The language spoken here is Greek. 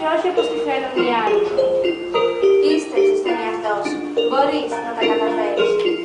όχι όπως τη θέλουν οι άλλοι. Πίστεψε στον εαυτό σου. Μπορείς να τα καταφέρεις.